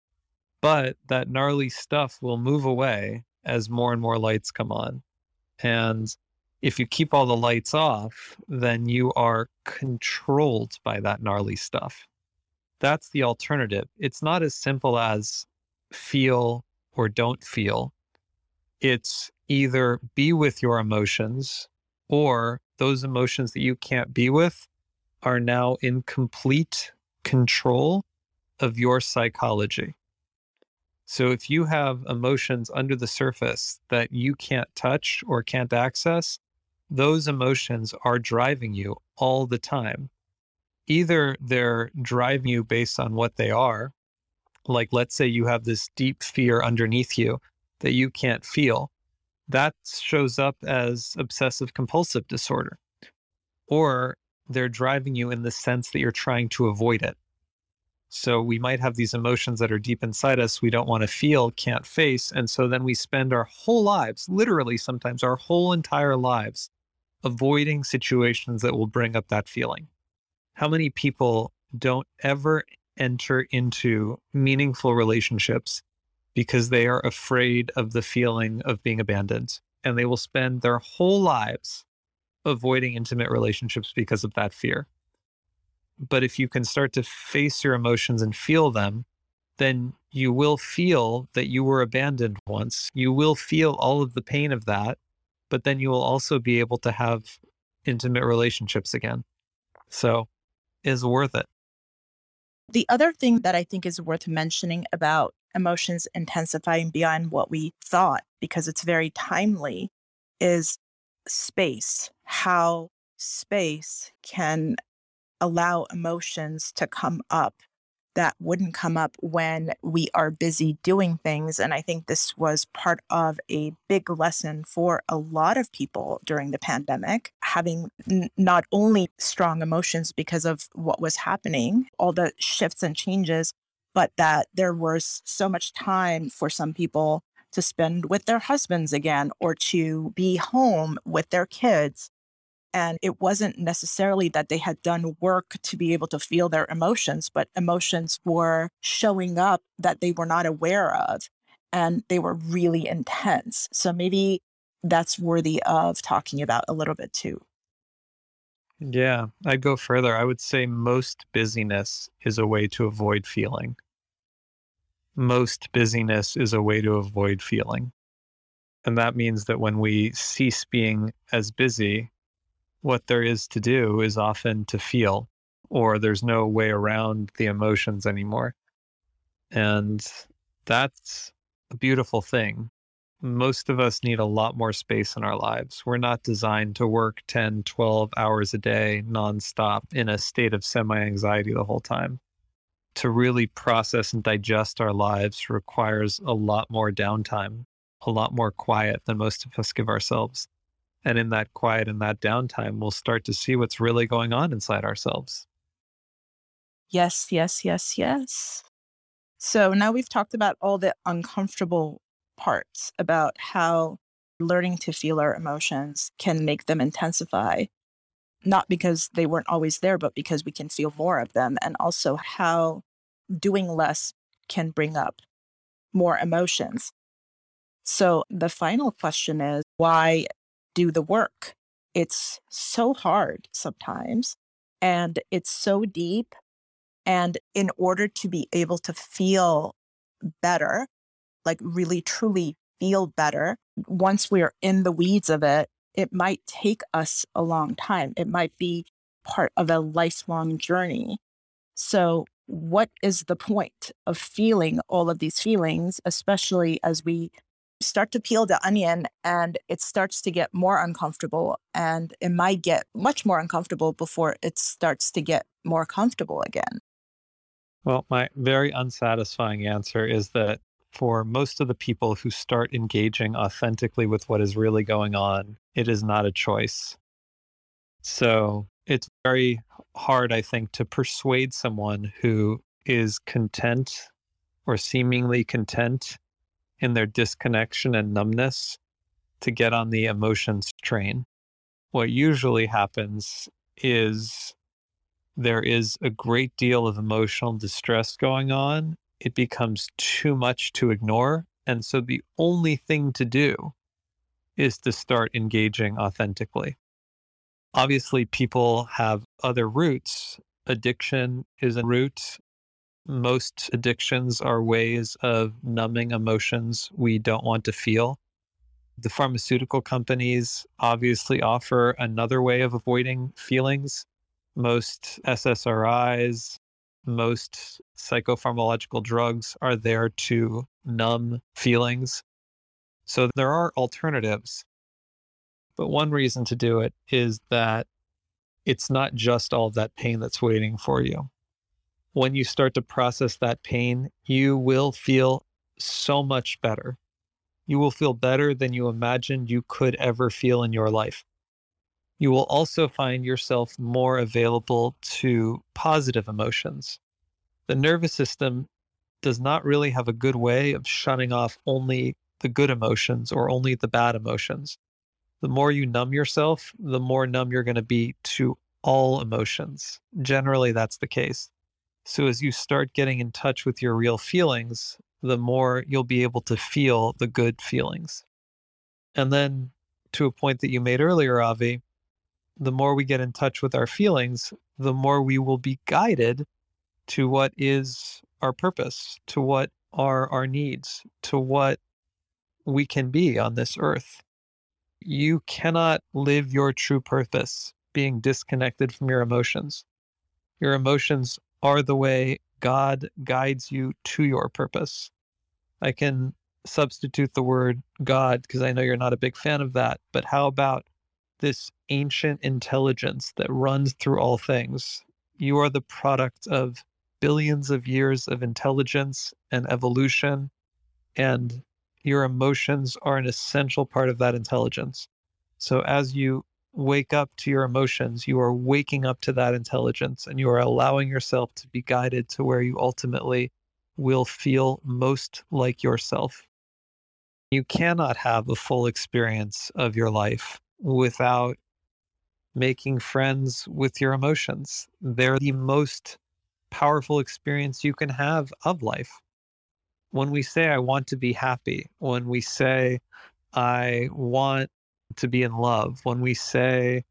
But that gnarly stuff will move away as more and more lights come on. And if you keep all the lights off, then you are controlled by that gnarly stuff. That's the alternative. It's not as simple as feel or don't feel. It's either be with your emotions, or those emotions that you can't be with are now in complete control of your psychology. So if you have emotions under the surface that you can't touch or can't access, those emotions are driving you all the time. Either they're driving you based on what they are, like let's say you have this deep fear underneath you that you can't feel. That shows up as obsessive compulsive disorder. Or they're driving you in the sense that you're trying to avoid it. So we might have these emotions that are deep inside us we don't want to feel, can't face, and so then we spend our whole lives, literally sometimes our whole entire lives, avoiding situations that will bring up that feeling. How many people don't ever enter into meaningful relationships because they are afraid of the feeling of being abandoned, and they will spend their whole lives avoiding intimate relationships because of that fear? But if you can start to face your emotions and feel them, then you will feel that you were abandoned once. You will feel all of the pain of that, but then you will also be able to have intimate relationships again. So it's worth it. The other thing that I think is worth mentioning about emotions intensifying beyond what we thought, because it's very timely, is space. How space can allow emotions to come up that wouldn't come up when we are busy doing things. And I think this was part of a big lesson for a lot of people during the pandemic, having n- not only strong emotions because of what was happening, all the shifts and changes, but that there was so much time for some people to spend with their husbands again, or to be home with their kids. And it wasn't necessarily that they had done work to be able to feel their emotions, but emotions were showing up that they were not aware of, and they were really intense. So maybe that's worthy of talking about a little bit too. Yeah, I'd go further. I would say most busyness is a way to avoid feeling. Most busyness is a way to avoid feeling. And that means that when we cease being as busy, what there is to do is often to feel, or there's no way around the emotions anymore. And that's a beautiful thing. Most of us need a lot more space in our lives. We're not designed to work ten, twelve hours a day nonstop in a state of semi-anxiety the whole time. To really process and digest our lives requires a lot more downtime, a lot more quiet than most of us give ourselves. And in that quiet and that downtime, we'll start to see what's really going on inside ourselves. Yes, yes, yes, yes. So now we've talked about all the uncomfortable parts about how learning to feel our emotions can make them intensify, not because they weren't always there, but because we can feel more of them. And also how doing less can bring up more emotions. So the final question is, why do the work? It's so hard sometimes, and it's so deep. And in order to be able to feel better, like really truly feel better, once we're in the weeds of it, it might take us a long time. It might be part of a lifelong journey. So what is the point of feeling all of these feelings, especially as we start to peel the onion and it starts to get more uncomfortable, and it might get much more uncomfortable before it starts to get more comfortable again? Well, my very unsatisfying answer is that for most of the people who start engaging authentically with what is really going on, it is not a choice. So it's very hard, I think, to persuade someone who is content or seemingly content in their disconnection and numbness to get on the emotions train. What usually happens is there is a great deal of emotional distress going on. It becomes too much to ignore. And so the only thing to do is to start engaging authentically. Obviously, people have other roots. Addiction is a root. Most addictions are ways of numbing emotions we don't want to feel. The pharmaceutical companies obviously offer another way of avoiding feelings. Most S S R Is, most psychopharmacological drugs are there to numb feelings. So there are alternatives. But one reason to do it is that it's not just all that pain that's waiting for you. When you start to process that pain, you will feel so much better. You will feel better than you imagined you could ever feel in your life. You will also find yourself more available to positive emotions. The nervous system does not really have a good way of shutting off only the good emotions or only the bad emotions. The more you numb yourself, the more numb you're going to be to all emotions. Generally, that's the case. So as you start getting in touch with your real feelings, the more you'll be able to feel the good feelings. And then to a point that you made earlier, Avi, the more we get in touch with our feelings, the more we will be guided to what is our purpose, to what are our needs, to what we can be on this earth. You cannot live your true purpose being disconnected from your emotions. Your emotions are the way God guides you to your purpose. I can substitute the word God because I know you're not a big fan of that, but how about this ancient intelligence that runs through all things? You are the product of billions of years of intelligence and evolution, and your emotions are an essential part of that intelligence. So as you wake up to your emotions, you are waking up to that intelligence, and you are allowing yourself to be guided to where you ultimately will feel most like yourself. You cannot have a full experience of your life without making friends with your emotions. They're the most powerful experience you can have of life. When we say, I want to be happy, when we say, I want to be in love, when we say,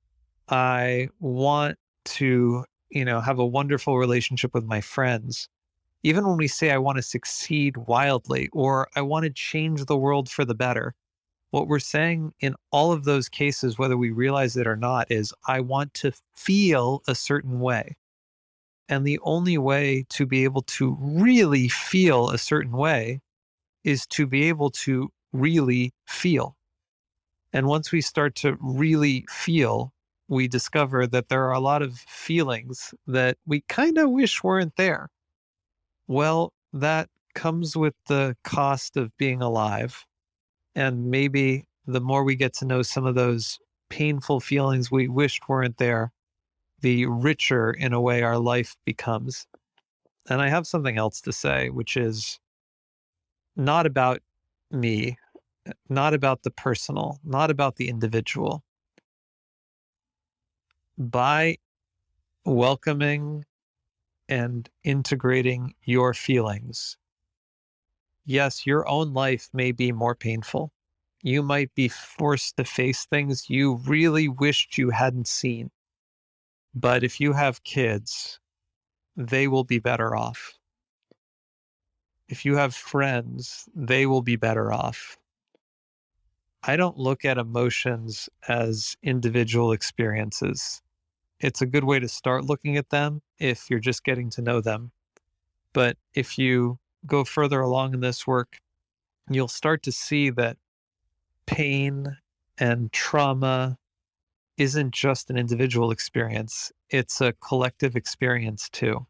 I want to, you know, have a wonderful relationship with my friends, even when we say, I want to succeed wildly, or I want to change the world for the better, what we're saying in all of those cases, whether we realize it or not, is I want to feel a certain way. And the only way to be able to really feel a certain way is to be able to really feel. And once we start to really feel, we discover that there are a lot of feelings that we kind of wish weren't there. Well, that comes with the cost of being alive. And maybe the more we get to know some of those painful feelings we wished weren't there, the richer in a way our life becomes. And I have something else to say, which is not about me, not about the personal, not about the individual. By welcoming and integrating your feelings, yes, your own life may be more painful. You might be forced to face things you really wished you hadn't seen. But if you have kids, they will be better off. If you have friends, they will be better off. I don't look at emotions as individual experiences. It's a good way to start looking at them if you're just getting to know them. But if you go further along in this work, you'll start to see that pain and trauma isn't just an individual experience, it's a collective experience too.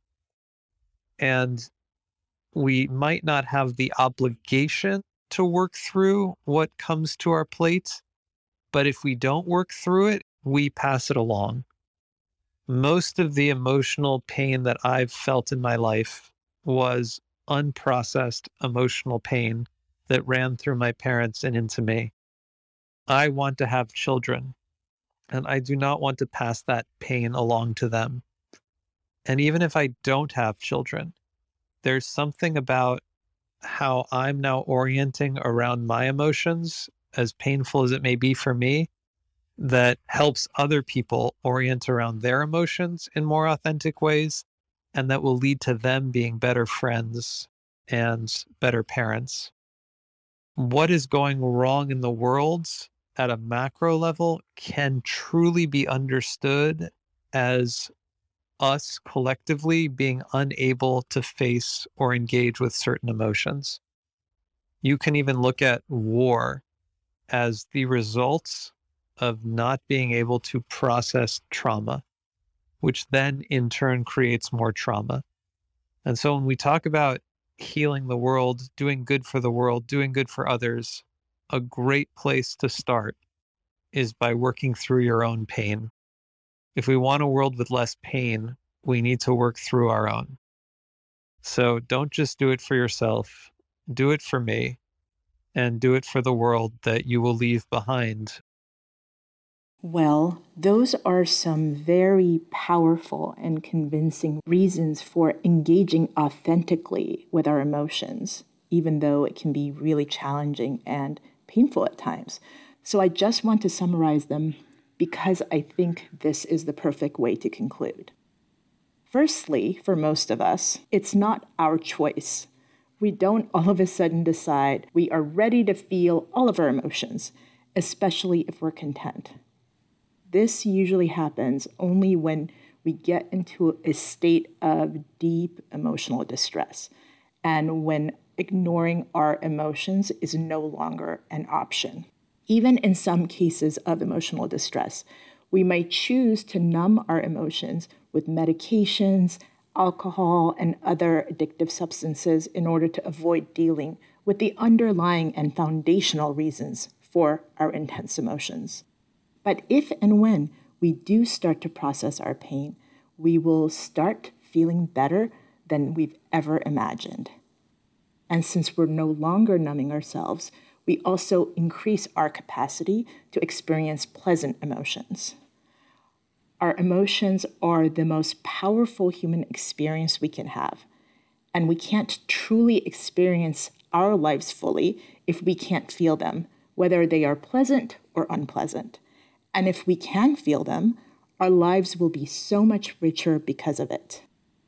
And we might not have the obligation to work through what comes to our plate, but if we don't work through it, we pass it along. Most of the emotional pain that I've felt in my life was unprocessed emotional pain that ran through my parents and into me. I want to have children, and I do not want to pass that pain along to them. And even if I don't have children, there's something about how I'm now orienting around my emotions, as painful as it may be for me, that helps other people orient around their emotions in more authentic ways, and that will lead to them being better friends and better parents. What is going wrong in the world at a macro level can truly be understood as us collectively being unable to face or engage with certain emotions. You can even look at war as the results of not being able to process trauma, which then in turn creates more trauma. And so when we talk about healing the world, doing good for the world, doing good for others, a great place to start is by working through your own pain. If we want a world with less pain, we need to work through our own. So don't just do it for yourself, do it for me, and do it for the world that you will leave behind. Well, those are some very powerful and convincing reasons for engaging authentically with our emotions, even though it can be really challenging and painful at times. So I just want to summarize them because I think this is the perfect way to conclude. Firstly, for most of us, it's not our choice. We don't all of a sudden decide we are ready to feel all of our emotions, especially if we're content. This usually happens only when we get into a state of deep emotional distress and when ignoring our emotions is no longer an option. Even in some cases of emotional distress, we might choose to numb our emotions with medications, alcohol, and other addictive substances in order to avoid dealing with the underlying and foundational reasons for our intense emotions. But if and when we do start to process our pain, we will start feeling better than we've ever imagined. And since we're no longer numbing ourselves, we also increase our capacity to experience pleasant emotions. Our emotions are the most powerful human experience we can have, and we can't truly experience our lives fully if we can't feel them, whether they are pleasant or unpleasant. And if we can feel them, our lives will be so much richer because of it.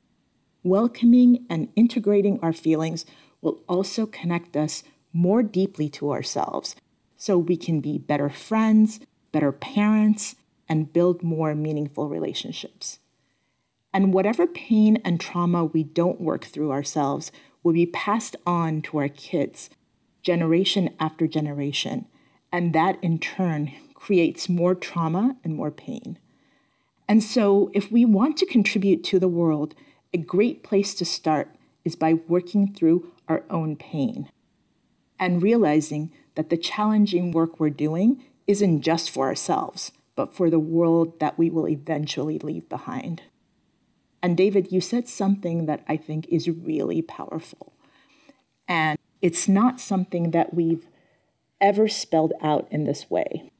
Welcoming and integrating our feelings will also connect us more deeply to ourselves, so we can be better friends, better parents, and build more meaningful relationships. And whatever pain and trauma we don't work through ourselves will be passed on to our kids, generation after generation, and that in turn creates more trauma and more pain. And so if we want to contribute to the world, a great place to start is by working through our own pain and realizing that the challenging work we're doing isn't just for ourselves, but for the world that we will eventually leave behind. And David, you said something that I think is really powerful. And it's not something that we've ever spelled out in this way.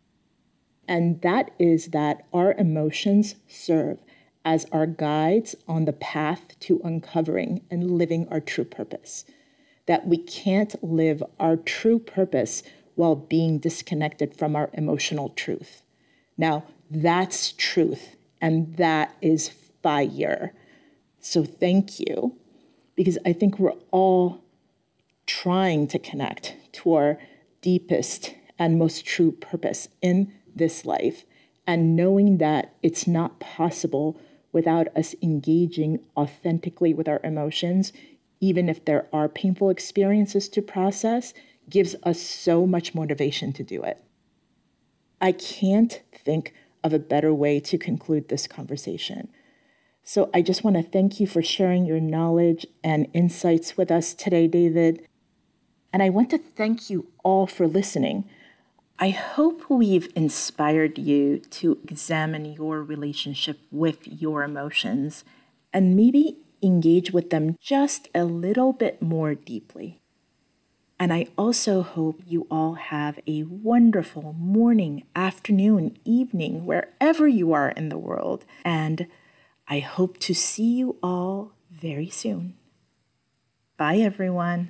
And that is that our emotions serve as our guides on the path to uncovering and living our true purpose. that we can't live our true purpose while being disconnected from our emotional truth. Now, that's truth, and that is fire. So thank you, because I think we're all trying to connect to our deepest and most true purpose in this life, and knowing that it's not possible without us engaging authentically with our emotions, even if there are painful experiences to process, gives us so much motivation to do it. I can't think of a better way to conclude this conversation. So I just want to thank you for sharing your knowledge and insights with us today, David. And I want to thank you all for listening. I hope we've inspired you to examine your relationship with your emotions and maybe engage with them just a little bit more deeply. And I also hope you all have a wonderful morning, afternoon, evening, wherever you are in the world. And I hope to see you all very soon. Bye, everyone.